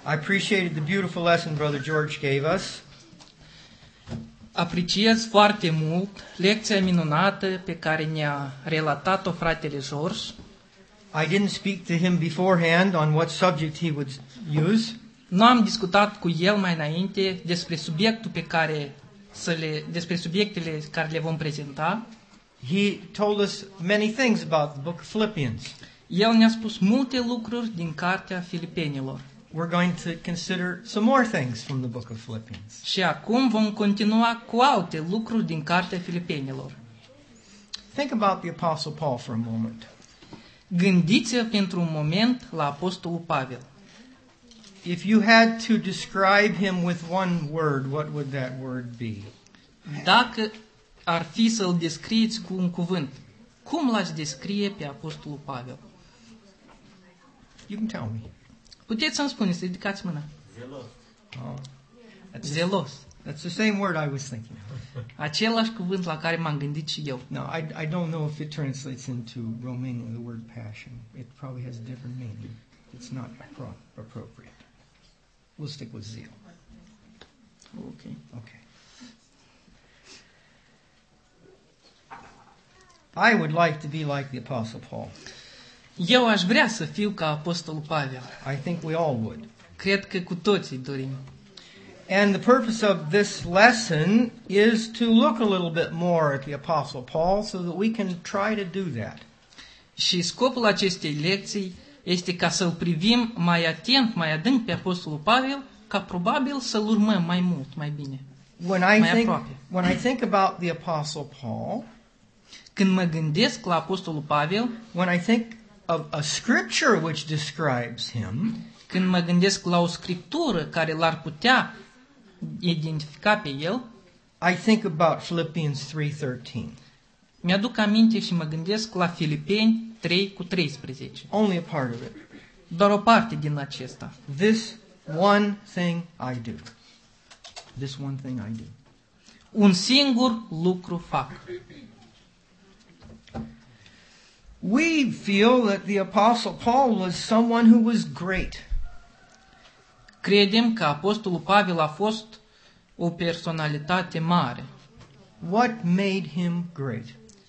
I appreciated the beautiful lesson Brother George gave us. Apreciez foarte mult lecția minunată pe care ne-a relatat-o fratele George. I didn't speak to him beforehand on what subject he would use. Nu am discutat cu el mai înainte despre despre subiectele care le vom prezenta. He told us many things about the book of Philippians. El ne-a spus multe lucruri din cartea Filipenilor. We're going to consider some more things from the book of Philippians. Și acum vom continua cu alte lucruri din cartea Filipenilor. Think about the Apostle Paul for a moment. Gândiți-vă pentru un moment la Apostolul Pavel. If you had to describe him with one word, what would that word be? Dacă ar fi să-l descrieți cu un cuvânt, cum l-ați descrie pe Apostolul Pavel? You can tell me. Puteți să-mi spuneți, ridicați mâna. Zelos. Oh, Zelos. that's the same word I was thinking of. Același cuvânt la care m-am gândit și eu. No, I don't know if it translates into Romanian, the word passion. It probably has a different meaning. It's not appropriate. We'll stick with zeal. Okay. Okay. I would like to be like the Apostle Paul. Eu aș vrea să fiu ca Apostolul Pavel. I think we all would. Cred că cu toții dorim. And the purpose of this lesson is to look a little bit more at the Apostle Paul so that we can try to do that. Și scopul acestei lecții este ca să-l privim mai atent, mai adânc pe Apostolul Pavel, ca probabil să-l urmăm mai mult, mai bine. When I think about the Apostle Paul, când mă gândesc la Apostolul Pavel, when I think of a scripture which describes him, când mă gândesc la o scriptură care l-ar putea identifica pe el, I think about Philippians 3:13. Mi-aduc aminte și mă gândesc la Filipeni 3:13. Only a part of it. Doar o parte din acesta. This one thing I do. This one thing I do. Un singur lucru fac. We feel that the Apostle Paul was someone who was great. Credem că Apostolul Pavel a fost o personalitate mare. What made him great?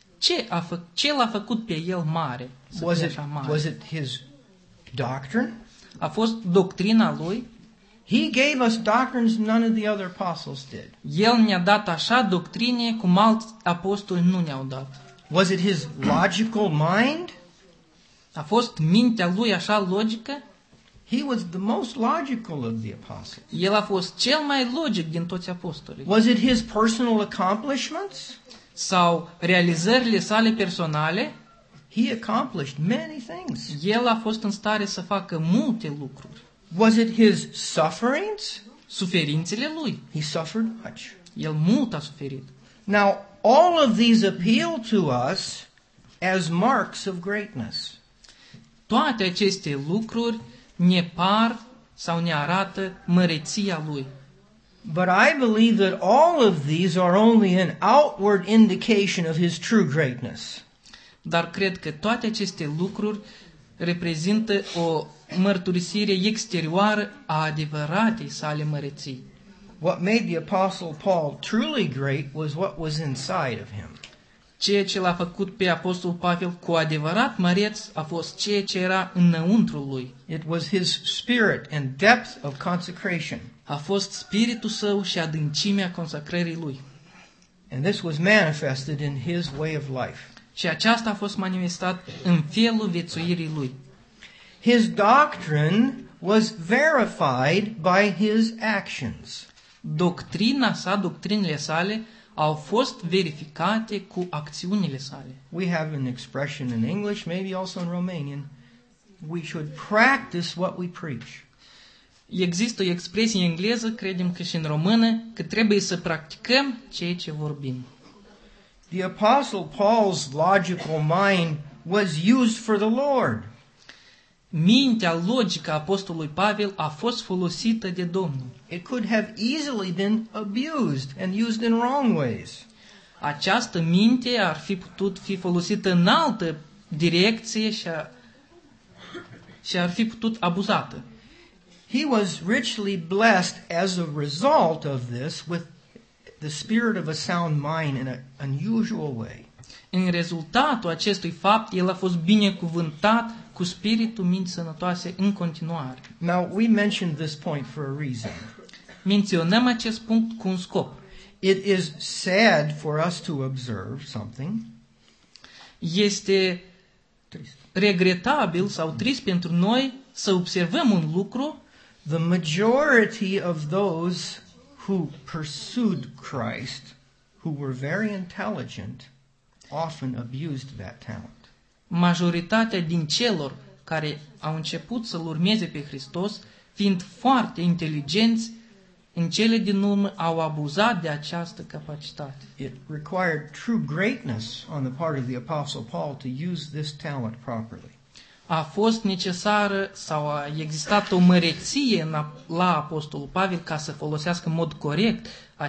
Ce l-a făcut pe el mare? Was it his doctrine? A fost doctrina lui? He gave us doctrines none of the other apostles did. El ne-a dat așa doctrine cum alți apostoli nu ne-au dat. Was it his logical mind? A fost mintea lui așa logică? He was the most logical of the apostles. El a fost cel mai logic din toți apostolii. Was it his personal accomplishments? Sau realizările sale personale? He accomplished many things. El a fost în stare să facă multe lucruri. Was it his sufferings? Suferințele lui. He suffered much. El mult a suferit. Now, all of these appeal to us as marks of greatness. Toate aceste lucruri ne par sau ne arată măreția lui. But I believe that all of these are only an outward indication of his true greatness. Dar cred că toate aceste lucruri reprezintă o mărturisire exterioară a adevăratei sale măreții. What made the Apostle Paul truly great was what was inside of him. Ceea ce l-a făcut pe Apostolul Pavel cu adevărat măreț a fost ceea ce era înăuntru lui. It was his spirit and depth of consecration. A fost spiritul său și adâncimea consacrării lui. And this was manifested in his way of life. Și aceasta a fost manifestat în felul viețuirii lui. His doctrine was verified by his actions. Doctrinile sale au fost verificate cu acțiunile sale. We have an expression in English, maybe also in Romanian. We should practice what we preach. Există o expresie în engleză, credem că și în română, că trebuie să practicăm ceea ce vorbim. The Apostle Paul's logical mind was used for the Lord. Mintea logică a apostolului Pavel a fost folosită de Domnul. It could have easily been abused and used in wrong ways. Această minte ar fi putut fi folosită în altă direcție și ar fi putut abuzată. He was richly blessed as a result of this with the spirit of a sound mind in an unusual way. În rezultatul acestui fapt, el a fost binecuvântat cu spiritul minții sănătoase în continuare. Now, we mentioned this point for a reason. Menționăm acest punct cu un scop. It is sad for us to observe something. Este regretabil sau trist pentru noi să observăm un lucru. The majority of those who pursued Christ, who were very intelligent, often abused that talent. Majoritatea din celor care au început să-L urmeze pe Hristos, fiind foarte inteligenți, în cele din urmă au abuzat de această capacitate. It required true greatness on the part of the Apostle Paul to use this talent properly. A fost necesară sau a existat o măreție la Apostolul Pavel ca să folosească în mod corect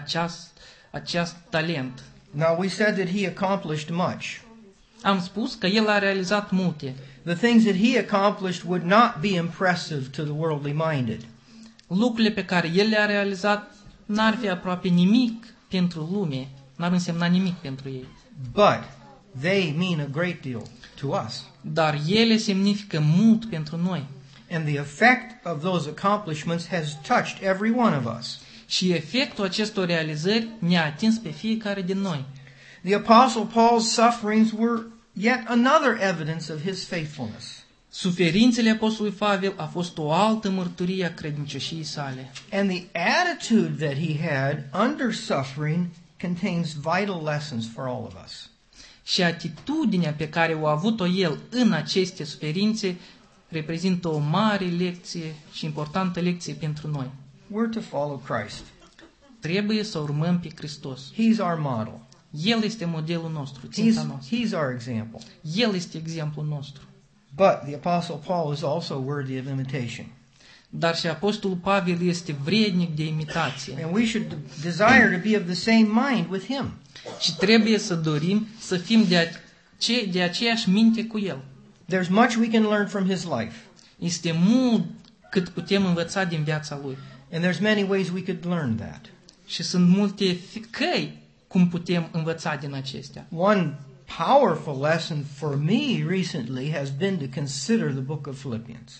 acest talent. Now, we said that he accomplished much. Am spus că el a realizat multe. The things that he accomplished would not be impressive to the worldly minded. Lucrurile pe care el le-a realizat n-ar fi aproape nimic pentru lume, n-ar însemna nimic pentru ei. But they mean a great deal to us. Dar ele semnifică mult pentru noi. And the effect of those accomplishments has touched every one of us. Și efectul acestor realizări ne-a atins pe fiecare din noi. The Apostle Paul's sufferings were yet another evidence of his faithfulness. Suferințele Apostolului Pavel a fost o altă mărturie a credincioșiei sale. And the attitude that he had under suffering contains vital lessons for all of us. Și atitudinea pe care o a avut-o el în aceste suferințe reprezintă o mare lecție și importantă lecție pentru noi. We're to follow Christ. Trebuie să urmăm pe Hristos. He's our model. El este modelul nostru, ținta noastră. He's our example. El este exemplul nostru. But the Apostle Paul is also worthy of imitation. Dar și Apostolul Pavel este vrednic de imitație. And we should desire to be of the same mind with him. Și trebuie să dorim să fim de aceeași minte cu el. There's much we can learn from his life. Este mult cât putem învăța din viața lui. And there's many ways we could learn that. Și sunt multe căi cum putem învăța din acestea. One powerful lesson for me recently has been to consider the book of Philippians.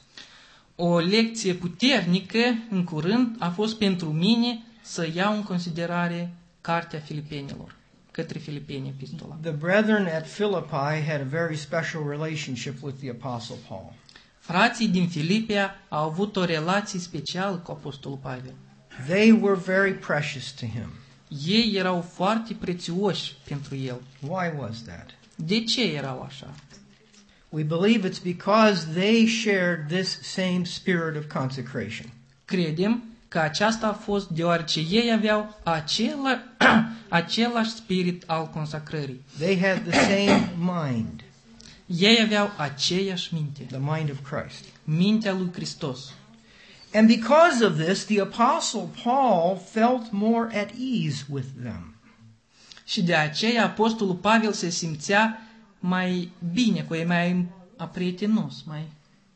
O lecție puternică în curând a fost pentru mine să iau în considerare cartea Filipenilor, către Filipeni epistola. The brethren at Philippi had a very special relationship with the Apostle Paul. Frații din Filipia au avut o relație specială cu Apostolul Pavel. They were very precious to him. Ei erau foarte prețioși pentru el. Why was that? De ce erau așa? We believe it's because they shared this same spirit of consecration. Credem că aceasta a fost deoarece ei aveau același spirit al consacrării. They had the same mind, Ei aveau aceeași minte, the mind of Christ. mintea lui Hristos. And because of this, the Apostle Paul felt more at ease with them. Și de aceea Apostolul Pavel se simțea mai bine cu ei, mai prietenos, mai...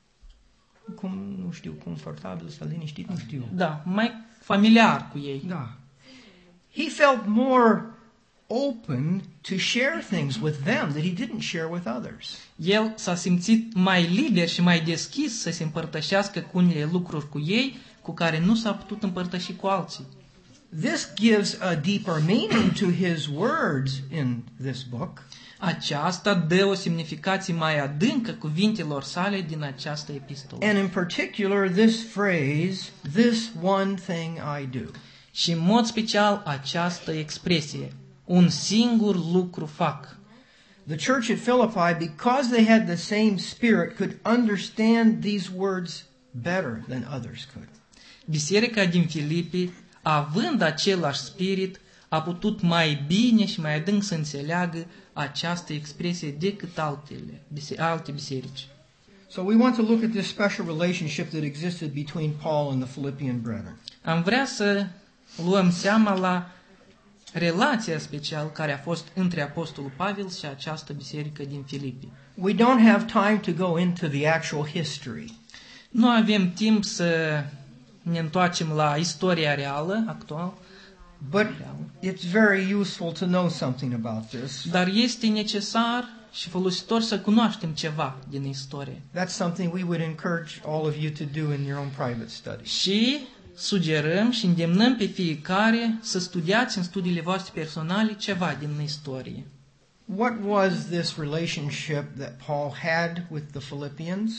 Nu știu, confortabil sau liniștit, nu știu. Da, mai familiar cu ei. Da. He felt more open to share things with them that he didn't share with others. El s-a simțit mai liber și mai deschis să se împărtășească cu unele lucruri cu ei, cu care nu s-a putut împărtăși cu alții. This gives a deeper meaning to his words in this book. Aceasta dă o semnificație mai adâncă cuvintelor sale din această epistolă. And in particular, this phrase, this one thing I do. Și în mod special această expresie, un singur lucru fac. The church at Philippi, because they had the same spirit, could understand these words better than others could. Biserica din Filipi, având același spirit, a putut mai bine și mai adânc să înțeleagă această expresie decât alte biserici. So we want to look at this special relationship that existed between Paul and the Philippian brethren. Am vrea să luăm seama la relația specială care a fost între Apostolul Pavel și această biserică din Filipi. We don't have time to go into the actual history. Nu avem timp să ne întoarcem la istoria reală, actuală, But it's very useful to know something about this. dar este necesar și folositor să cunoaștem ceva din istorie. That's something we would encourage all of you to do in your own private study. Și sugerăm și îndemnăm pe fiecare să studiați în studiile voastre personale ceva din istorie. What was this relationship that Paul had with the Philippians?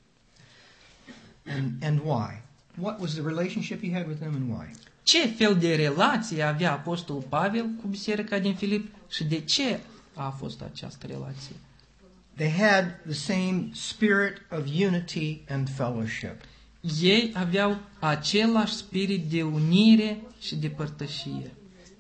And why? What was the relationship he had with them and why? Ce fel de relație avea Apostolul Pavel cu biserica din Filip și de ce a fost această relație? They had the same spirit of unity and fellowship. Ei aveau același spirit de unire și de părtășie.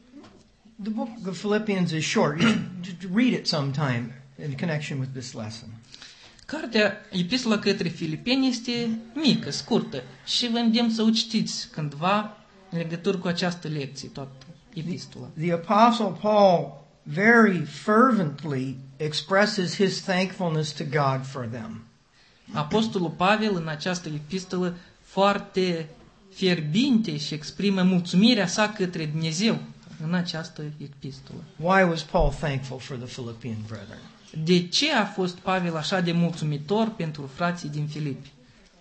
The book of Philippians is short. You should read it sometime in connection with this lesson. Cartea Epistola către Filipeni este mică, scurtă și vă îndemn să o citiți cândva în legătură cu această lecție, toată epistola. The Apostle Paul very fervently expresses his thankfulness to God for them. Apostolul Pavel în această epistolă foarte fierbinte și exprimă mulțumirea sa către Dumnezeu în această epistolă. Why was Paul thankful for the Philippian brethren? De ce a fost Pavel așa de mulțumitor pentru frații din Filipi?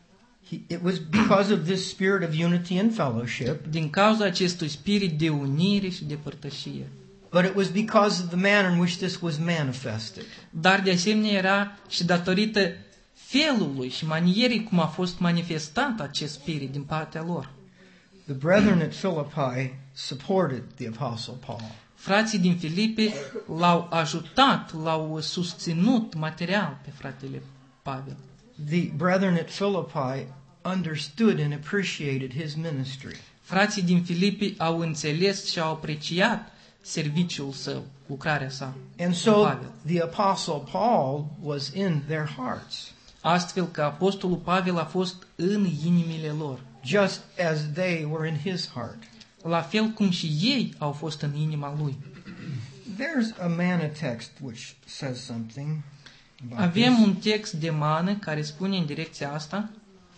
It was because of this spirit of unity and fellowship, Din cauza acestui spirit de unire și de părtășie. but it was because of the manner in which this was manifested. Dar de asemenea era și datorită felului și manierii cum a fost manifestat acest spirit din partea lor. The brethren at Philippi supported the Apostle Paul. Frații din Filipi l-au ajutat, l-au susținut material pe fratele Pavel. The brethren at Philippi understood and appreciated his ministry. Frații din Filipi au înțeles și au apreciat serviciul său, lucrarea sa. And cu so Pavel. the Apostle Paul was in their hearts, Astfel că Apostolul Pavel a fost în inimile lor, just as they were in his heart. la fel cum și ei au fost în inima lui. There's a manna text which says something about Avem this. un text de mană care spune în direcția asta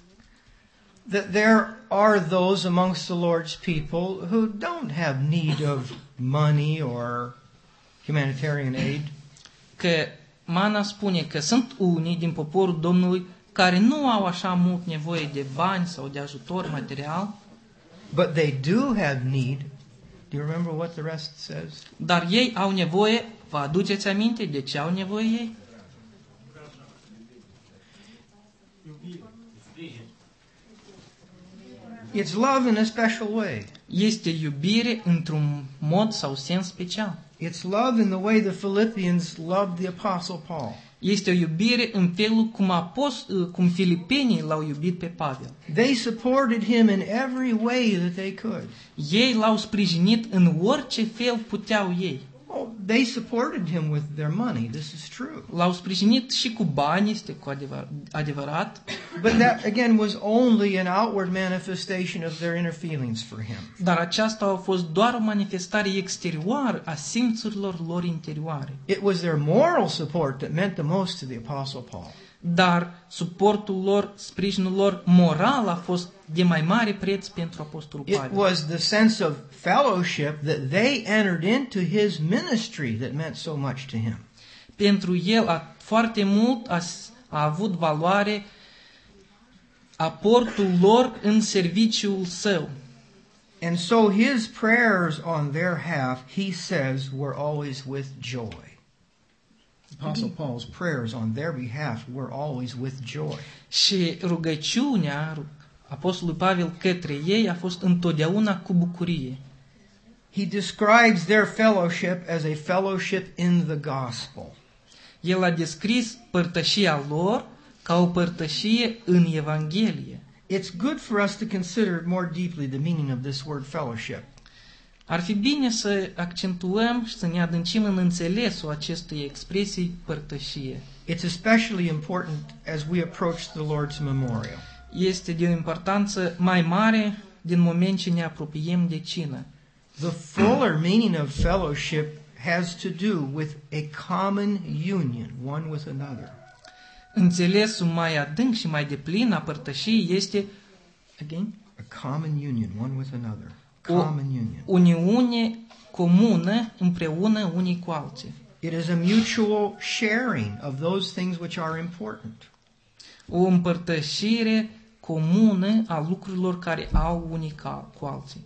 That there are those amongst the Lord's people who don't have need of money or humanitarian aid, că mana spune că sunt unii din poporul Domnului care nu au așa mult nevoie de bani sau de ajutor material, but they do have need. Do you remember what the rest says? dar ei au nevoie, vă aduceți aminte de ce au nevoie ei? It's love in a special way. Este iubire într-un mod sau sens special. It's love in the way the Philippians loved the Apostle Paul. Este o iubire în felul cum filipenii l-au iubit pe Pavel. They supported him in every way that they could. Ei l-au sprijinit în orice fel puteau ei. Oh, they supported him with their money. This is true. L-au sprijinit și cu bani, este cu adevărat, But that, again, was only an outward manifestation of their inner feelings for him. dar aceasta a fost doar o manifestare exterioară a simțurilor lor interioare. It was their moral support that meant the most to the Apostle Paul. Dar suportul lor, sprijinul lor moral a fost de mai mare preț pentru Apostolul It Pavel. was the sense of fellowship that they entered into his ministry that meant so much to him. Pentru el foarte mult a avut valoare aportul lor în serviciul său. And so his prayers on their half, he says, were always with joy. Apostle Paul's prayers on their behalf were always with joy. Și rugăciunea Apostolului Pavel către ei a fost întotdeauna cu bucurie. He describes their fellowship as a fellowship in the gospel. El a descris părtășia lor ca o părtășie în Evanghelie. It's good for us to consider more deeply the meaning of this word fellowship. Ar fi bine să accentuăm și să ne adâncim în înțelesul acestei expresii părtășie. It's especially important as we approach the Lord's memorial. Este de o importanță mai mare din moment ce ne apropiem de cină. The fuller meaning of fellowship has to do with a common union, one with another. Înțelesul mai adânc și mai deplin a părtășiei este again? A common union one with another. Common union. Uniune comună împreună unii cu alții. It is a mutual sharing of those things which are important. O împărtășire comună a lucrurilor care au unii cu alții.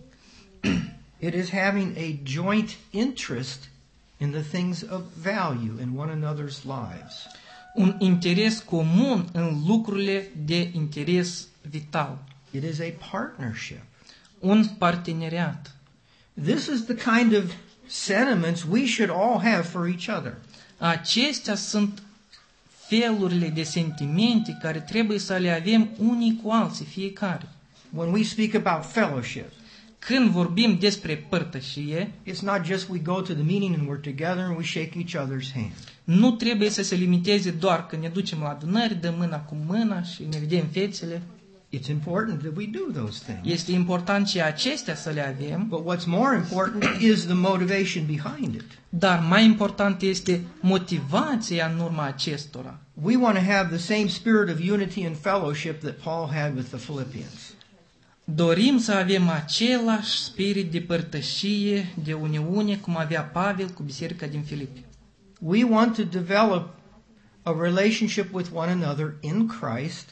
It is having a joint interest in the things of value in one another's lives. Un interes comun în lucrurile de interes vital. It is a partnership. Un parteneriat. This is the kind of sentiments we should all have for each other. Acestea sunt felurile de sentimente care trebuie să le avem unii cu alții, fiecare. When we speak about fellowship, Când vorbim despre părtășie, it's not just we go to the meeting and we're together and we shake each other's hand. nu trebuie să se limiteze doar că ne ducem la adunări, dăm mâna cu mâna și ne vedem fețele. It's important that we do those things. Este important și acestea să le avem, But what's more important is the motivation behind it. dar mai important este motivația în urma acestora. We want to have the same spirit of unity and fellowship that Paul had with the Philippians. Dorim să avem același spirit de părtășie, de uniune, cum avea Pavel cu biserica din Filipi. We want to develop a relationship with one another in Christ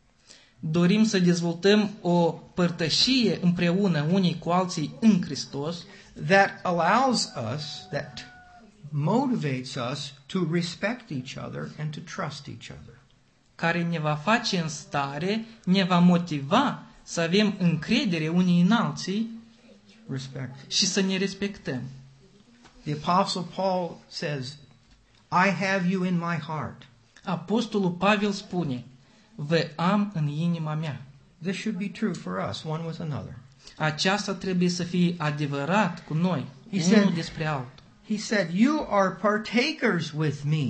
Dorim să dezvoltăm o părtășie împreună unii cu alții în Hristos, that allows us, that motivates us to respect each other and to trust each other. care ne va face în stare, ne va motiva să avem încredere unii în alții Respect. și să ne respectăm. The Apostle Paul says, I have you in my heart. Apostolul Pavel spune, vă am în inima mea. This should be true for us, one with another. Aceasta trebuie să fie adevărat cu noi, He unul said- despre altul. He said, you are partakers with me.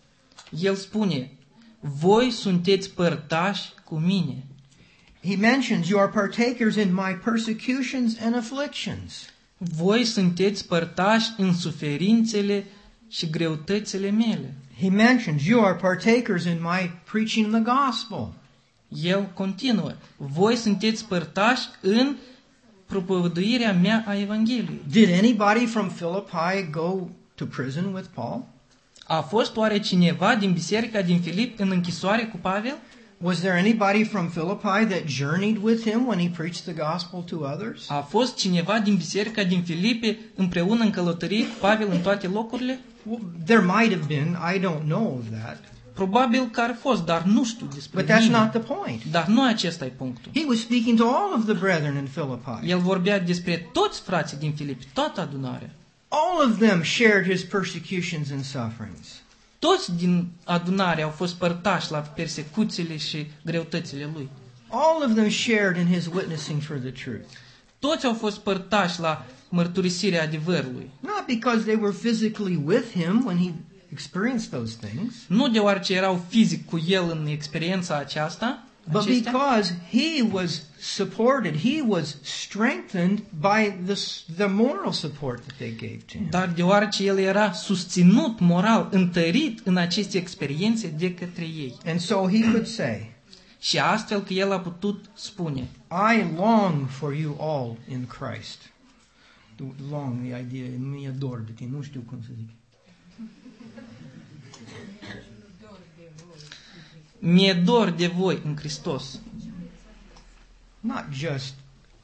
El spune, voi sunteți părtași cu mine. He mentions you are partakers in my persecutions and afflictions. Voi sunteți părtași în suferințele și greutățile mele. He mentions you are partakers in my preaching the gospel. El continuă, voi sunteți părtași în propovăduirea mea a Evangheliei. Did anybody from Philippi go to prison with Paul? A fost oare cineva din biserica din Filip în închisoare cu Pavel? Was there anybody from Philippi that journeyed with him when he preached the gospel to others? A fost cineva din biserica din Filipe împreună în călătorie cu Pavel în toate locurile? Well, there might have been. I don't know of that. Probabil că ar fost, dar nu știu despre But that's nimeni. not the point. Dar nu acesta e punctul. He was speaking to all of the brethren in Philippi. El vorbea despre toți frații din Filipi, toată adunarea. All of them shared his persecutions and sufferings. Toți din adunare au fost părtași la persecuțiile și greutățile lui. All of them shared in his witnessing for the truth. Toți au fost părtași la mărturisirea adevărului. Not because they were physically with him when he experienced those things, Nu deoarece erau fizic cu el în experiența aceasta, but acestea, because he was supported, he was strengthened by the moral support that they gave to him. dar deoarece el era susținut moral, întărit în aceste experiențe de către ei. And so he could say, Și astfel că el a putut spune, I long for you all in Christ. Long, the idea, mi-e dor de tine, nu știu cum să zic. mi-e dor de voi în Hristos. Not just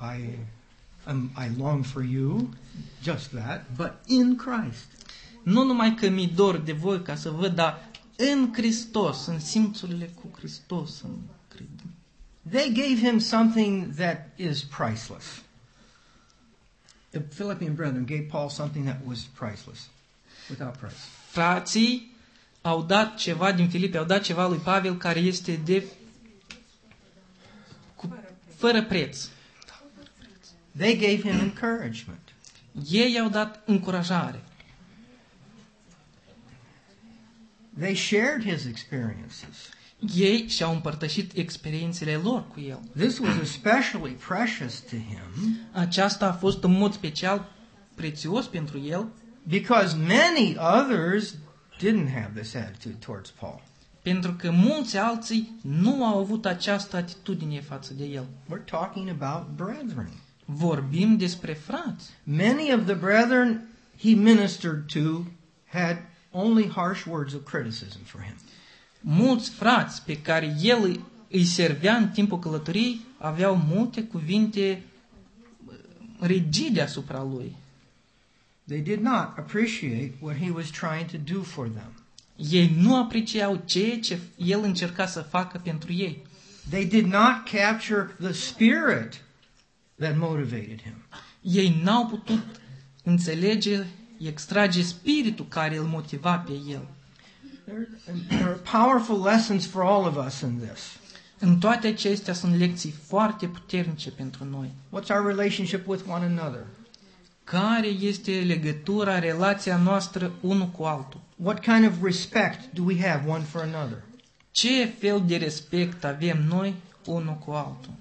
I long for you, just that, but in Christ. Nu numai că mi-e dor de voi ca să văd, dar în Hristos, în simțurile cu Hristos. They gave him something that is priceless. The Philippian brethren gave Paul something that was priceless, without price. Frații au dat ceva din Filipi, au dat ceva lui Pavel care este de fără preț. They gave him encouragement. Ei i-au dat încurajare. They shared his experiences. Ei și-au împărtășit experiențele lor cu el. This was especially precious to him Aceasta a fost în mod special prețios pentru el, because many others didn't have this attitude towards Paul. Pentru că mulți alții nu au avut această atitudine față de el. We're talking about brethren. Vorbim despre frați. Many of the brethren he ministered to had only harsh words of criticism for him. Mulți frați pe care el îi servea în timpul călătoriei aveau multe cuvinte rigide asupra lui. They did not appreciate what he was trying to do for them. Ei nu apreciau ceea ce el încerca să facă pentru ei. They did not capture the spirit that motivated him. Ei n-au putut înțelege, extrage spiritul care îl motiva pe el. There are powerful lessons for all of us in this. În toate acestea sunt lecții foarte puternice pentru noi. What's our relationship with one another? Care este legătura, relația noastră unul cu altul? What kind of respect do we have one for another? Ce fel de respect avem noi unul cu altul?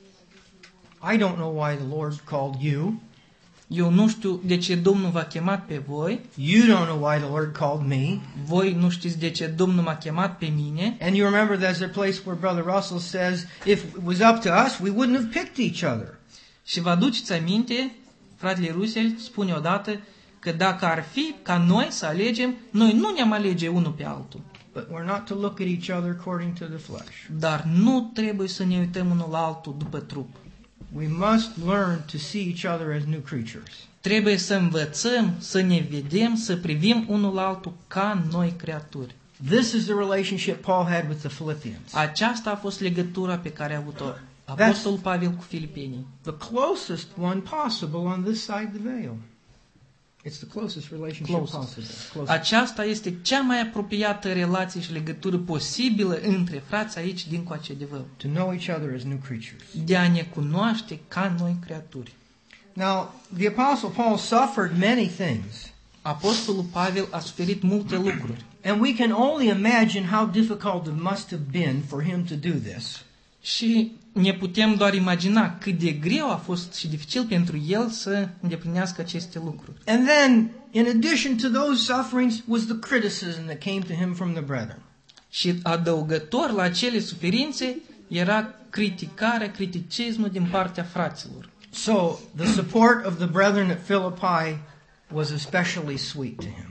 I don't know why the Lord called you. Eu nu știu de ce Domnul v-a chemat pe voi. You don't know why the Lord called me. Voi nu știți de ce Domnul m-a chemat pe mine. And you remember there's a place where Brother Russell says, if it was up to us, we wouldn't have picked each other. Și vă aduceți aminte, fratele Russell spune odată că dacă ar fi ca noi să alegem, noi nu ne-am alege unul pe altul. But we're not to look at each other according to the flesh. Dar nu trebuie să ne uităm unul la altul după trup. We must learn to see each other as new creatures. Trebuie să învățăm, să ne vedem, să privim unul la altul ca noi creaturi. This is the relationship Paul had with the Philippians. Aceasta a fost legătura pe care a avut-o Apostolul Pavel cu filipenii. The closest one possible on this side the veil. It's the closest relationship possible. Closest. Aceasta este cea mai apropiată relație și legătură posibilă între frați aici dincoace de văl. To know each other as new creatures. De a ne cunoaște ca noi creaturi. Now, the Apostle Paul suffered many things. Apostolul Pavel a suferit multe lucruri. And we can only imagine how difficult it must have been for him to do this. Și ne putem doar imagina cât de greu a fost și dificil pentru el să îndeplinească aceste lucruri. And then, in addition to those sufferings, was the criticism that came to him from the brethren. Și adăugător la acele suferințe era criticarea, criticismul din partea fraților. So, the support of the brethren at Philippi was especially sweet to him.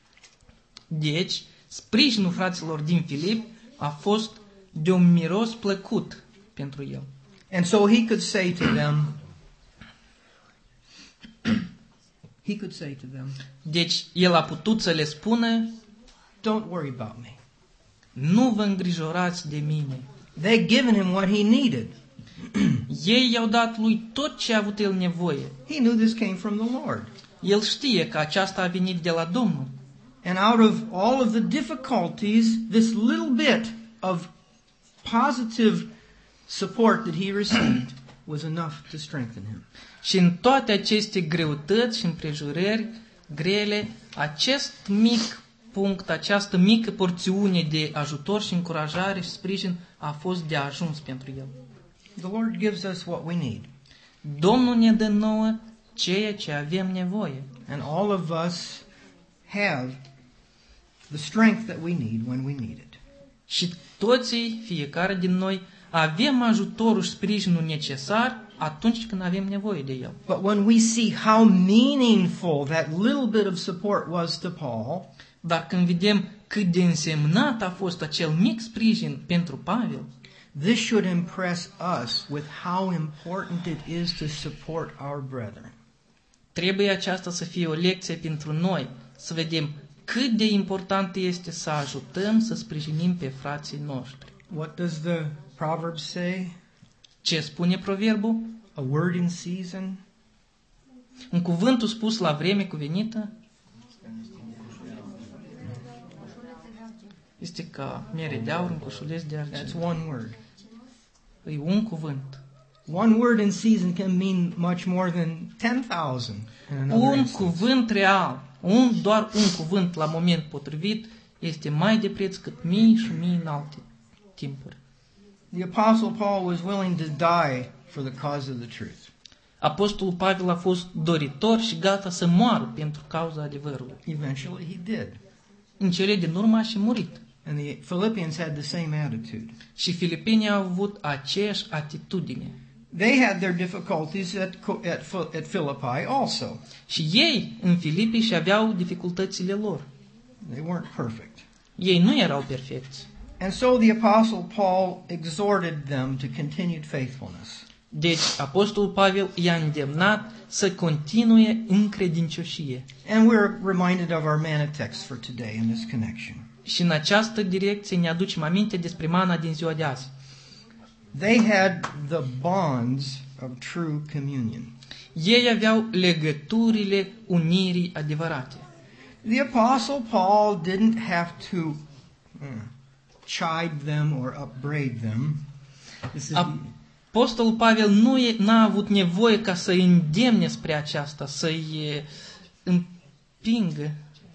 Deci, sprijinul fraților din Filip a fost de un miros plăcut pentru el. And so he could say to them, Deci, el a putut să le spună, don't worry about me. nu vă îngrijorați de mine. They'd given him what he needed. Ei i-au dat lui tot ce a avut el nevoie. He knew this came from the Lord. El știe că aceasta a venit de la Domnul. And out of all of the difficulties, this little bit of positive support that he received was enough to strengthen him. Și în toate aceste greutăți și împrejurări grele, acest mic punct, această mică porțiune de ajutor și încurajare și sprijin a fost de ajuns pentru el. The Lord gives us what we need. Domnul ne dă nouă ceea ce avem nevoie. And all of us have the strength that we need when we need it. Și toții, fiecare din noi, avem ajutorul și sprijinul necesar atunci când avem nevoie de el. But when we see how meaningful that little bit of support was to Paul, dar când vedem cât de însemnat a fost acel mic sprijin pentru Pavel, this should impress us with how important it is to support our brethren. Trebuie aceasta să fie o lecție pentru noi, să vedem cât de important este să ajutăm, să sprijinim pe frații noștri. What does the proverb say? Ce spune proverbul? A word in season. Un cuvânt spus la vreme cuvenită este ca mere de aur în coșuleț de argint. That's one word. E un cuvânt. One word in season can mean much more than 10,000 in another Un instance. cuvânt real, doar un cuvânt la moment potrivit este mai de preț cât mii și mii în alte timpuri. The Apostle Paul was willing to die for the cause of the truth. Apostolul Pavel a fost doritor și gata să moară pentru cauza adevărului. Eventually he did. În cele din urmă a și murit. And the Philippians had the same attitude. Și filipenii au avut aceeași atitudine. They had their difficulties at Philippi also. Și ei, în Filipii, și aveau dificultățile lor. They weren't perfect. Ei nu erau perfecți. And so the Apostle Paul exhorted them to continued faithfulness. Deci, Apostolul Pavel i-a îndemnat să continue în credincioșie. And we're reminded of our manna text for today in this connection. Și în această direcție ne aducem aminte despre mana din ziua de azi. They had the bonds of true communion. Ei aveau legăturile unirii adevărate. The Apostle Paul didn't have to chide them or upbraid them. Apostolul Pavel n-a avut nevoie ca să-i îndemne spre aceasta, să-i împingă,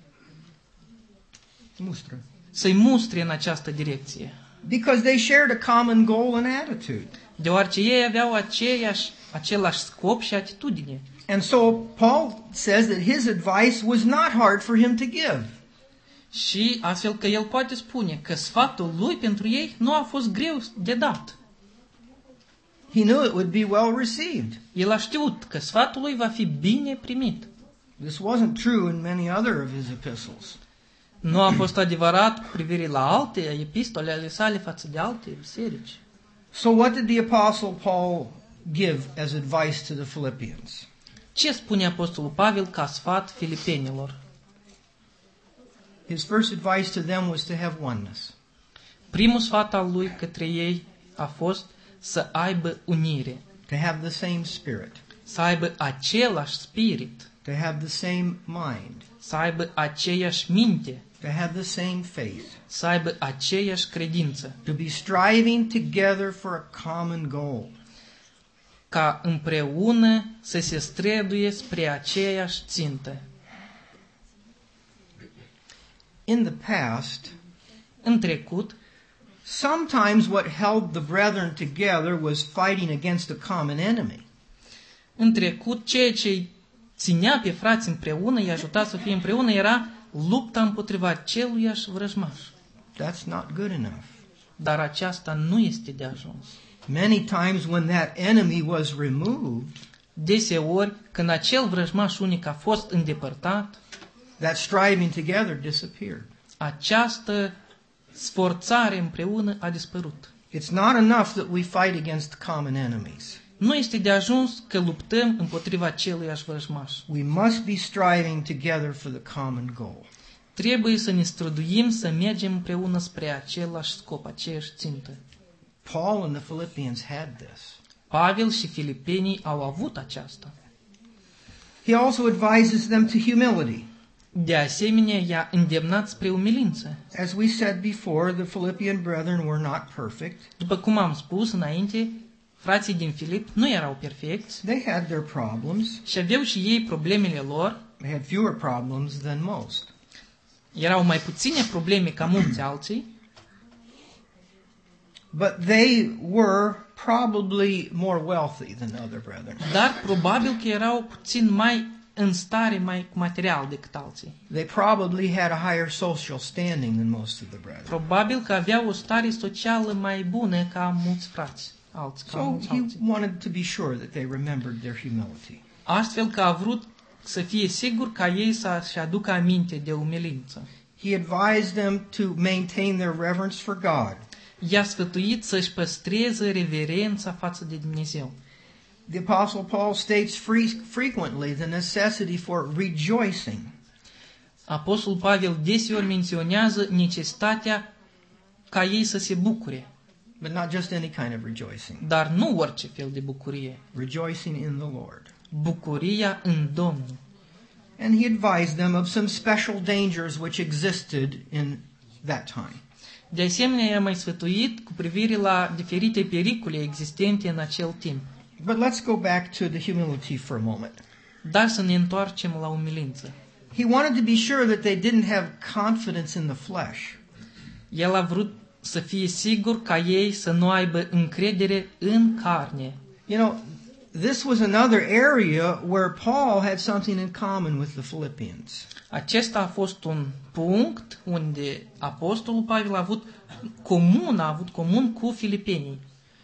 să-i mustre în această direcție. Because they shared a common goal and attitude. Deoarece ei aveau același scop și atitudine. And so Paul says that his advice was not hard for him to give. Și astfel că el poate spune că sfatul lui pentru ei nu a fost greu de dat. He knew it would be well received. El a știut că sfatul lui va fi bine primit. This wasn't true in many other of his epistles. Nu a fost adevărat cu privire la alte epistole ale sale față de alte biserici. So what did the Apostle Paul give as advice to the Philippians? Ce spune Apostolul Pavel ca sfat filipenilor? His first advice to them was to have oneness. Primul sfat al lui către ei a fost să aibă unire. To have the same spirit. Să aibă același spirit. To have the same mind. Să aibă aceeași minte. To have the same faith. Să aibă aceeași credință. To be striving together for a common goal. Ca împreună să se străduie spre aceeași țintă. In the past, în trecut, sometimes what held the brethren together was fighting against a common enemy. În trecut, ceea ce îi ținea pe frați împreună, îi ajuta să fie împreună, era lupta împotriva celuiași vrăjmaș. That's not good enough. Dar aceasta nu este de ajuns. Many times when that enemy was removed, deseori, când acel vrăjmaș unic a fost îndepărtat, that striving together disappeared. Această sforțare împreună a dispărut. It's not enough that we fight against common enemies. Nu este de ajuns că luptăm împotriva celuiași vrăjmaș. We must be striving together for the common goal. Trebuie să ne străduim să mergem împreună spre același scop, aceeași țintă. Paul and the Philippians had this. Pavel și filipenii au avut aceasta. He also advises them to humility. De asemenea, i-a îndemnat spre umilință. As we said before, the Philippian brethren were not perfect. După cum am spus înainte, frații din Filip nu erau perfecți. They had their problems. Și aveau și ei problemele lor. They had fewer problems than most. Erau mai puține probleme ca mulți alții. But they were probably more wealthy than other brethren. Dar probabil că erau puțin mai în stare, mai material decât alții. They probably had a higher social standing than most of the brethren. Probabil că aveau o stare socială mai bună ca mulți frați. So he wanted to be sure that they remembered their humility. Astfel că a vrut să fie sigur ca ei să-și aducă aminte de umilință. He advised them to maintain their reverence for God. I-a sfătuit să-și păstreze reverența față de Dumnezeu. The Apostle Paul states frequently the necessity for rejoicing. Apostolul Pavel deseori menționează necesitatea ca ei să se bucure. But not just any kind of rejoicing. Dar nu orice fel de bucurie. Rejoicing in the Lord. Bucuria în Domnul. And he advised them of some special dangers which existed in that time. De asemenea, i-a mai sfătuit cu privire la diferite pericole existente în acel timp. But let's go back to the humility for a moment. Dar să ne întoarcem la umilință. He wanted to be sure that they didn't have confidence in the flesh. El a vrut să fie sigur ca ei să nu aibă încredere în carne. You know, this was another area where Paul had something in common with the Philippians. Acesta a fost un punct unde apostolul Pavel a avut comun cu filipenii.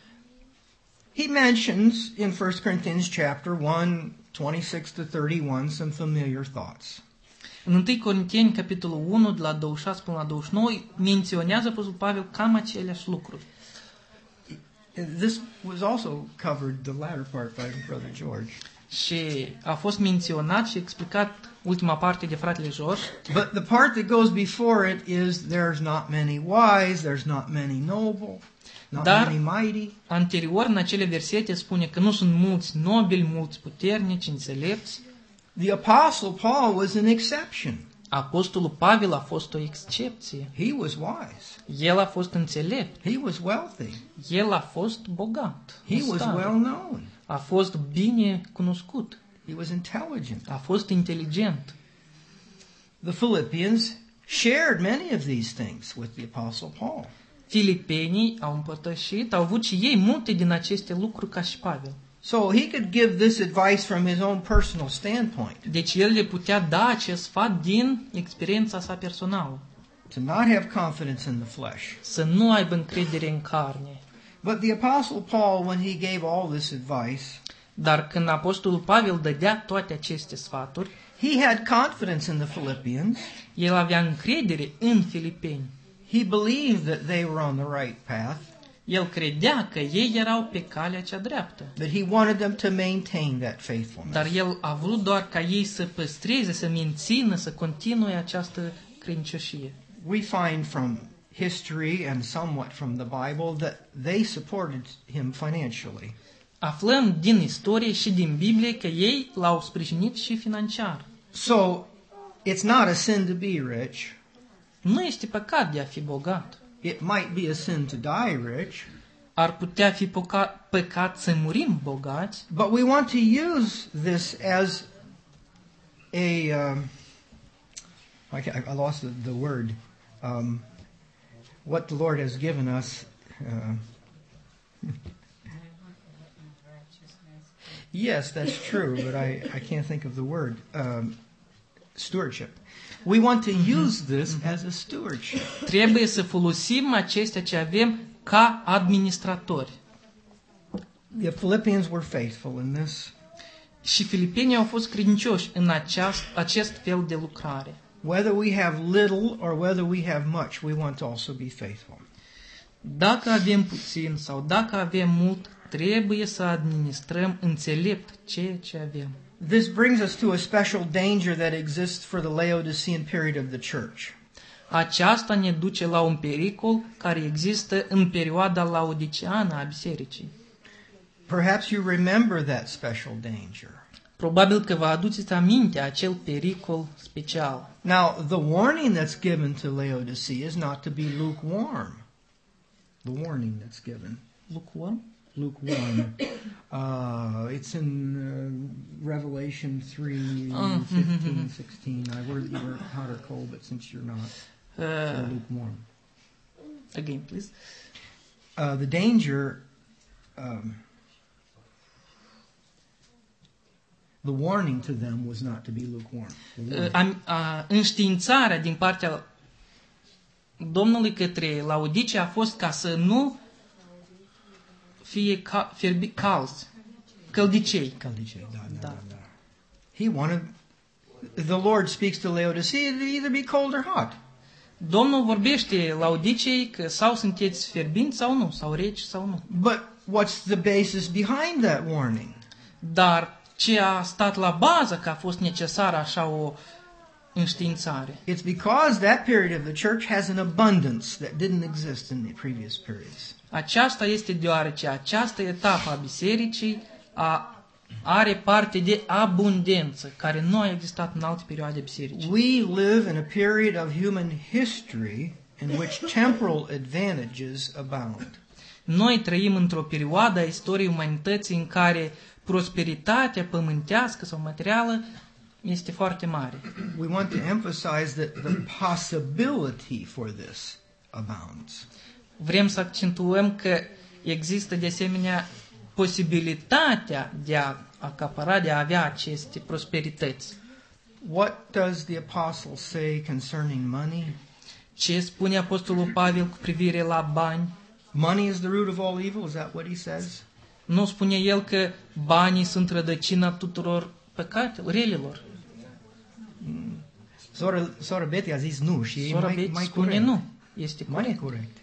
He mentions in 1 Corinthians chapter 1, 26 to 31 some familiar thoughts. În 1 Corinteni, capitolul 1, de la 26 până la 29, menționează apostolul Pavel cam aceleași lucruri. This was also covered, the latter part, by Brother George. Și a fost menționat și explicat ultima parte de fratele George. But the part that goes before it is there's not many wise, there's not many noble, not many mighty. Anterior, în acele versete, spune că nu sunt mulți nobili, mulți puternici, înțelepți. The Apostle Paul was an exception. Apostolul Pavel a fost o excepție. He was wise. El a fost înțelept. He was wealthy. El a fost bogat. He was well known. A fost bine cunoscut. He was intelligent. A fost inteligent. The Philippians shared many of these things with the Apostle Paul. Filipenii au împărtășit, au avut și ei multe din aceste lucruri ca și Pavel. So he could give this advice from his own personal standpoint. Deci el le putea da acest sfat din experiența sa personală. To not have confidence in the flesh. Să nu aibă încredere în carne. But the Apostle Paul, when he gave all this advice, dar când apostolul Pavel dădea toate aceste sfaturi, he had confidence in the Philippians. El avea încredere în filipeni. He believed that they were on the right path. El credea că ei erau pe calea cea dreaptă. But he wanted them to maintain that faithfulness. Dar el a vrut doar ca ei să păstreze, să mențină, să continue această credincioșie. We find from history and somewhat from the Bible that they supported him financially. Aflăm din istorie și din Biblie că ei l-au sprijinit și financiar. So, it's not a sin to be rich. Nu este păcat de a fi bogat. It might be a sin to die rich. Ar putea fi păcat să murim bogați. But we want to use this as a I lost the word. What the Lord has given us. Yes, that's true, but I can't think of the word. Stewardship. We want to use this as a stewardship. Trebuie să folosim acestea ce avem ca administratori. The Philippians were faithful in this. Și filipenii au fost credincioși în acest fel de lucrare. Whether we have little or whether we have much, we want to also be faithful. Dacă avem puțin sau dacă avem mult, trebuie să administrăm înțelept ceea ce avem. This brings us to a special danger that exists for the Laodicean period of the church. Aceasta ne duce la un pericol care există în perioada laodiceană a bisericii. Perhaps you remember that special danger. Probabil că vă aduceți aminte acel pericol special. Now, the warning that's given to Laodicea is not to be lukewarm. The warning that's given. Lukewarm? Lukewarm. It's in Revelation 3, 15, 16. I were hot or cold, but since you're not, lukewarm. Again, please. The danger, the warning to them was not to be lukewarm. Înștiințarea din partea Domnului către Laodicea a fost ca să nu fie calzi, căldicei. Căldicei, da. He wanted, the Lord speaks to Laodicea to either be cold or hot. Domnul vorbește Laodicei că sau sunteți fierbinți sau nu, sau reci sau nu. But what's the basis behind that warning? Dar ce a stat la bază că a fost necesară așa o înștiințare? It's because that period of the church has an abundance that didn't exist in the previous periods. Aceasta este deoarece această etapă a bisericii are parte de abundență, care nu a existat în alte perioade bisericii. We live in a period of human history in which temporal advantages abound. Noi trăim într-o perioadă a istoriei umanității în care prosperitatea pământească sau materială este foarte mare. We want to emphasize that the possibility for this abounds. Vrem să accentuăm că există de asemenea posibilitatea de a acapara, de a avea aceste prosperități. What does the apostle say concerning money? Ce spune Apostolul Pavel cu privire la bani? Money is the root of all evil, is that what he says? Nu spune el că banii sunt rădăcina tuturor păcatelor, relelor. Sora Betty a zis nu și e Sora mai Betty spune corect. nu. Este Mai corect. corect.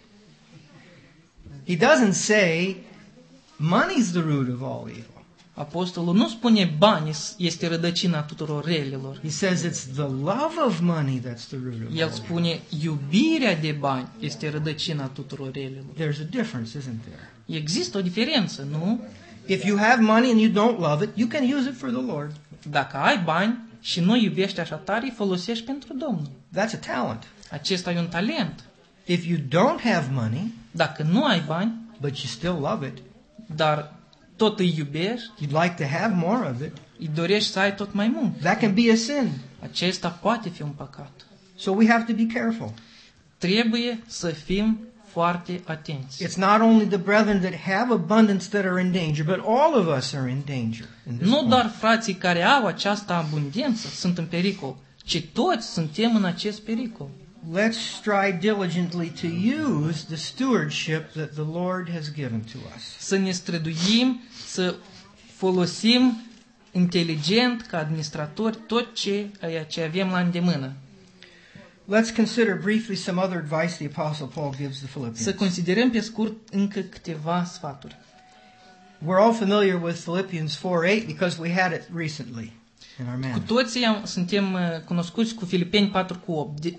He doesn't say money is the root of all evil. Apostolul nu spune banii este rădăcina tuturor relelor. He says it's the love of money that's the root of El all evil. spune iubirea de bani este rădăcina tuturor relelor. There's a difference, isn't there? Există o diferență, nu? If you have money and you don't love it, you can use it for the Lord. Dacă ai bani și nu iubești așa tare, îi folosești pentru Domnul. That's a talent. Acesta e un talent. If you don't have money, Dacă nu ai bani, but you still love it, dar tot îi iubești, you'd like to have more of it, îi dorești să ai tot mai mult. that can be a sin. Acesta poate fi un păcat. So we have to be careful. Trebuie să fim foarte atenți. It's not only the brethren that have abundance that are in danger, but all of us are in danger. In this Nu point. doar frații care au această abundență sunt în pericol, ci toți suntem în acest pericol. Let's strive diligently to use the stewardship that the Lord has given to us. Să ne străduim, să folosim inteligent ca administratori tot ce avem la îndemână. Let's consider briefly some other advice the Apostle Paul gives the Să Philippians. considerăm pe scurt încă câteva sfaturi. We're all familiar with Philippians 4:8 because we had it recently in our Cu manna. toții suntem cunoscuți cu Filipeni 4:8.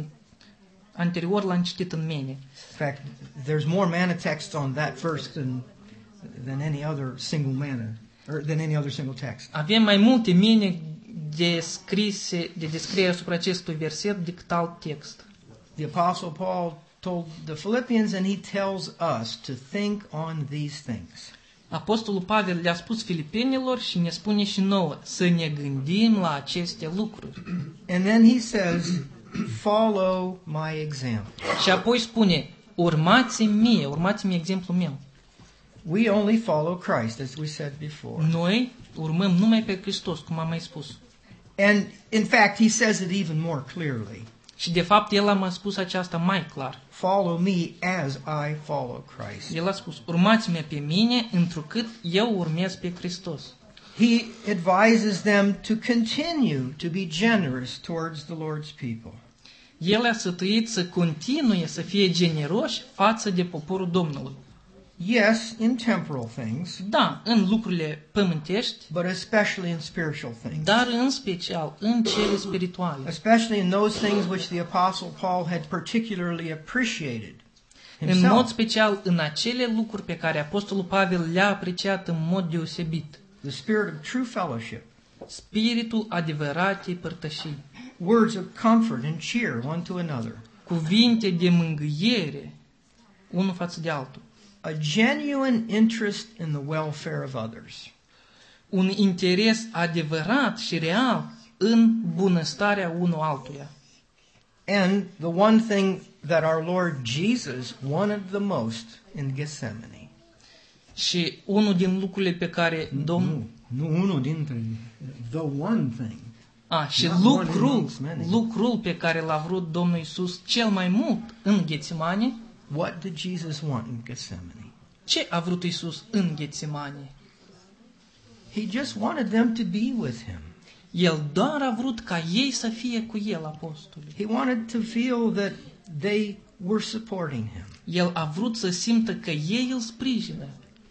Anterior l-am citit în mene. In fact, there's more manna text on that verse than any other single manna, or than any other single text. Avem mai multe mene de descriere asupra acestui verset decât alt text. The Apostle Paul told the Philippians, and he tells us to think on these things. Apostolul Pavel le-a spus filipenilor și ne spune și nouă să ne gândim la aceste lucruri. And then he says, follow my example. Și apoi spune, urmați-mi exemplul meu. We only follow Christ, as we said before. Noi urmăm numai pe Hristos, cum am mai spus. And in fact, he says it even more clearly. Și de fapt el a mai spus aceasta mai clar. Follow me as I follow Christ. El a spus, urmați-mă pe mine, întrucât eu urmez pe Hristos. He advises them to continue to be generous towards the Lord's people. El a sfătuit să continue să fie generoși față de poporul Domnului. Yes, in temporal things, Da, în lucrurile pământești, but especially in spiritual things. dar în special în cele spirituale. Especially in those things which the Apostle Paul had particularly appreciated În mod himself. special în acele lucruri pe care Apostolul Pavel le-a apreciat în mod deosebit. The spirit of true fellowship, Spiritul adevăratei părtășii, words of comfort and cheer one to another, cuvinte de mângâiere unul față de altul, a genuine interest in the welfare of others. un interes adevărat și real în bunăstarea unul altuia. And the one thing that our Lord Jesus wanted the most in Gethsemane. Și unul din lucrurile pe care Domnul... Nu unul dintre, the one thing. Și Not one amongst many. lucrul pe care l-a vrut Domnul Iisus cel mai mult în Ghețimane, What did Jesus want in Gethsemane? ce a vrut Iisus în Ghețimane? He just wanted them to be with him. El doar a vrut ca ei să fie cu el, apostolii. He wanted to feel that they were supporting him. El a vrut să simtă că ei îl sprijină.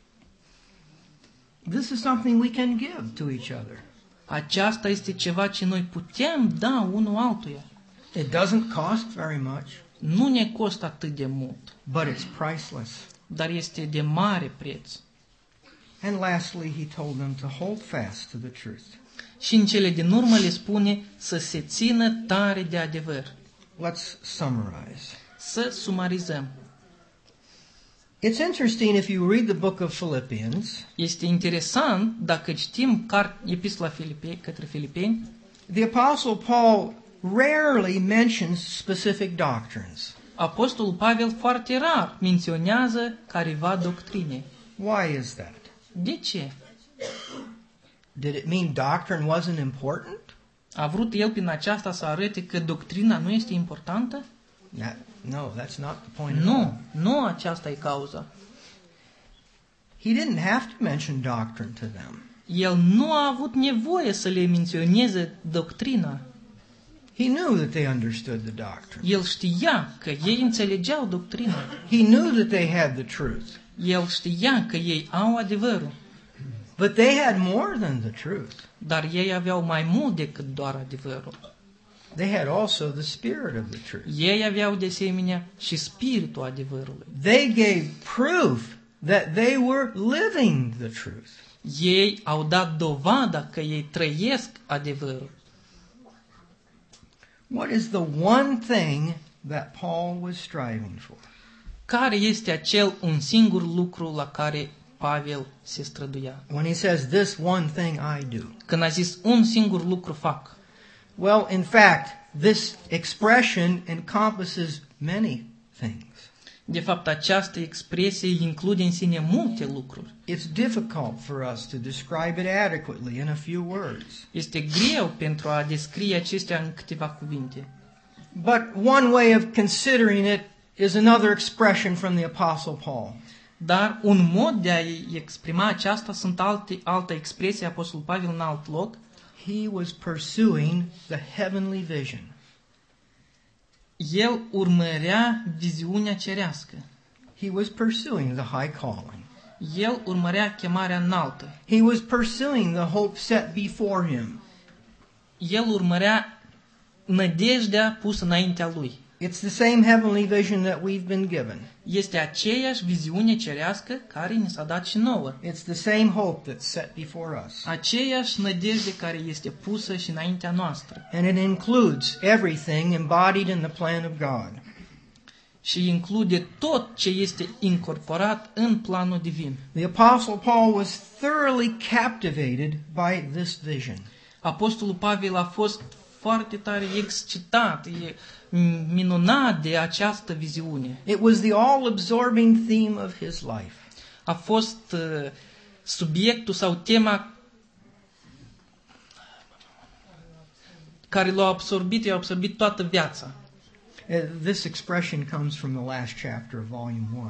This is something we can give to each other. Aceasta este ceva ce noi putem da unul altuia. It doesn't cost very much, Nu ne costă atât de mult, but it's priceless. dar este de mare preț. And lastly, he told them to hold fast to the truth. Și în cele din urmă le spune să se țină tare de adevăr. Let's summarize. Să sumarizăm. It's interesting if you read the book of Philippians, Este interesant dacă citim Epistola către Filipeni, the Apostle Paul rarely mentions specific doctrines. Apostolul Pavel foarte rar menționează careva doctrine. Why is that? De ce? Did it mean doctrine wasn't important? A vrut el prin aceasta să arate că doctrina nu este importantă? No, that's not the point at all. Nu aceasta e cauza. He didn't have to mention doctrine to them. El nu a avut nevoie să le menționeze doctrina. He knew that they understood the doctrine. El știa că ei înțelegeau doctrina. He knew that they had the truth. El știa că ei au adevărul. But they had more than the truth. Dar ei aveau mai mult decât doar adevărul. They had also the spirit of the truth. Ei aveau de asemenea și spiritul adevărului. They gave proof that they were living the truth. Ei au dat dovada că ei trăiesc adevărul. What is the one thing that Paul was striving for? Care este acel un singur lucru la care Pavel se străduia? When he says, this one thing I do. Când a zis un singur lucru fac. Well, in fact, this expression encompasses many things. De fapt, această expresie include în sine multe lucruri. It's difficult for us to describe it adequately in a few words. Este greu pentru a descrie acestea în câteva cuvinte. But one way of considering it is another expression from the Apostle Paul. Dar un mod de a exprima aceasta sunt altă expresie a Apostolului Pavel în alt loc. He was pursuing the heavenly vision. El urmărea viziunea cerească. He was pursuing the high calling. El urmărea chemarea înaltă. He was pursuing the hope set before him. El urmărea nădejdea pusă înaintea lui. It's the same heavenly vision that we've been given. Este aceeași viziune cerească care ni s-a dat și nouă. It's the same hope that's set before us. Aceeași nădejde care este pusă și înaintea noastră. And it includes everything embodied in the plan of God. Și include tot ce este incorporat în planul divin. The Apostle Paul was thoroughly captivated by this vision. Apostolul Pavel a fost foarte tare excitat, minunat de această viziune. It was the all-absorbing theme of his life. A fost subiectul sau tema care l-a absorbit toată viața. This expression comes from the last chapter of volume 1.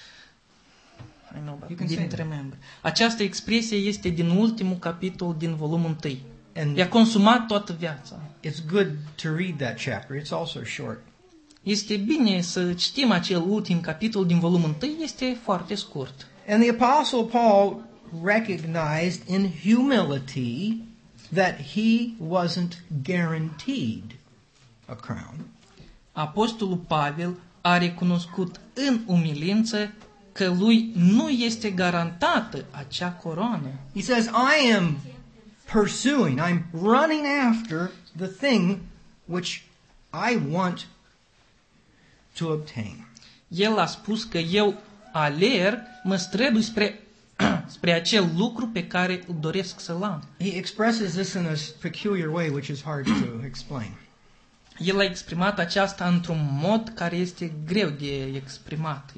I know, but You can I say didn't that. remember. Această expresie este din ultimul capitol din volumul 1. And I-a consumat toată viața. it's good to read that chapter. It's also short. Este bine să citim acel ultim capitol din volumul 1, este foarte scurt. And the Apostle Paul recognized in humility that he wasn't guaranteed a crown. Apostolul Pavel a recunoscut în umilință că lui nu este garantată acea coroană. He says, I am pursuing, I'm running after the thing which I want to obtain. El a spus că eu alerg, mă strădui spre acel lucru pe care îl doresc să-l am. He expresses this in a peculiar way which is hard to explain. El a exprimat aceasta într-un mod care este greu de expricat.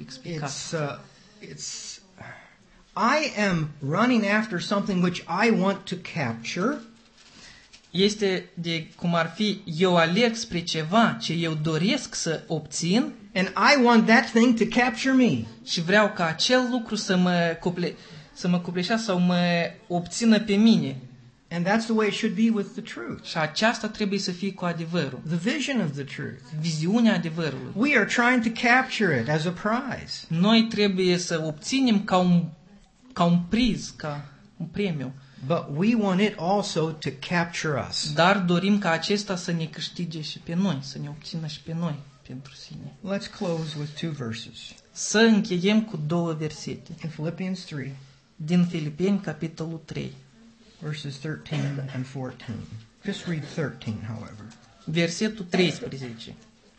I am running after something which I want to capture. Este de cum ar fi eu alerg spre ceva ce eu doresc să obțin And I want that thing to capture me. și vreau ca acel lucru să mă copleșească sau mă obțină pe mine. And that's the way it should be with the truth. Și aceasta trebuie să fie cu adevărul. The vision of the truth. Viziunea adevărului. We are trying to capture it as a prize. Noi trebuie să obținem ca un priz, ca un premiu. But we want it also to capture us. Dar dorim ca acesta să ne câștige și pe noi, să ne obțină și pe noi pentru sine. Let's close with 2 verses. Să încheiem cu 2 versete. In Philippians 3, Din Filipeni, capitolul 3. verses 13 and 14. Just read 13, however. Versetul 13.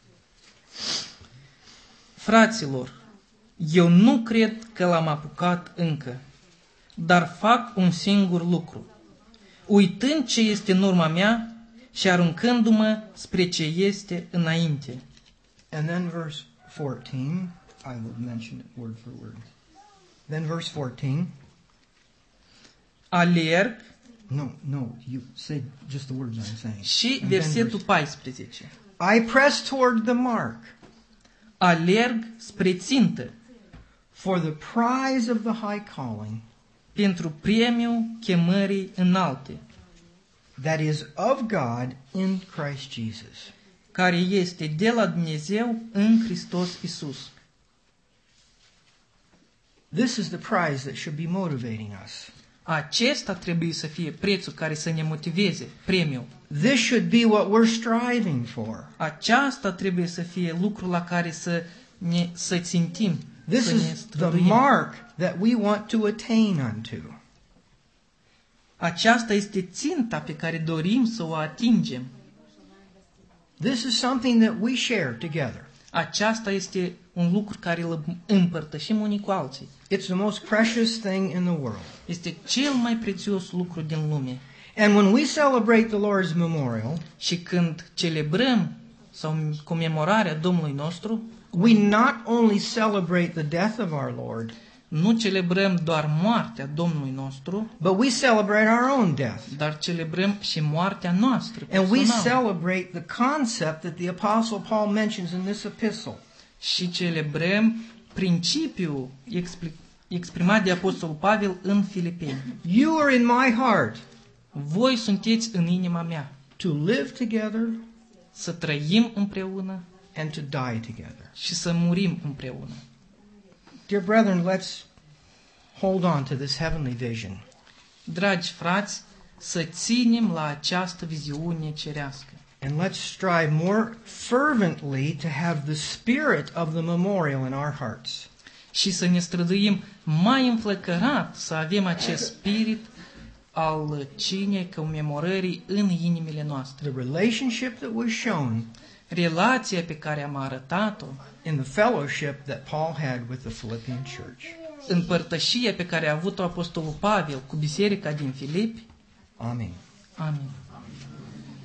Fraților, eu nu cred că l-am apucat încă, dar fac un singur lucru. Uitând ce este în urma mea și aruncându-mă spre ce este înainte. And then verse 14, I will mention it word for word. Then verse 14. Alerg No, you say just the words I'm saying. și And then versetul 14. I press toward the mark Alerg spre țintă for the prize of the high calling pentru premiul chemării înalte, that is of God in Christ Jesus. care este de la Dumnezeu în Hristos Iisus. This is the prize that should be motivating us. Acesta trebuie să fie prețul care să ne motiveze, premiul. This should be what we're striving for. Aceasta trebuie să fie lucrul la care să țintim, This să ne is the străduim. mark that we want to attain unto. Aceasta este ținta pe care dorim să o atingem. This is something that we share together. Aceasta este un lucru care îl împărtășim unii cu alții. It's the most precious thing in the world. Este cel mai prețios lucru din lume. And when we celebrate the Lord's memorial, Și când celebrăm sau comemorarea Domnului nostru, we not only celebrate the death of our Lord, nu celebrăm doar moartea Domnului nostru, but we celebrate our own death. dar celebrăm și moartea noastră And we personală. celebrate the concept that the Apostle Paul mentions in this epistle. Și celebrăm principiul exprimat de Apostolul Pavel în Filipeni. You are in my heart Voi sunteți în inima mea to live together să trăim împreună and to die together. și să murim împreună. Dear brethren, let's hold on to this heavenly vision. Dragi frați, să ținem la această viziune cerească. And let's strive more fervently to have the spirit of the memorial in our hearts. Și să ne străduim mai înflăcărat să avem acest spirit al cinei comemorării în inimile noastre. The relationship that was shown Relația pe care am arătat-o, in the fellowship that Paul had with the Philippian church. împărtășia pe care a avut-o Apostolul Pavel cu biserica din Filipi. Amen. Amin.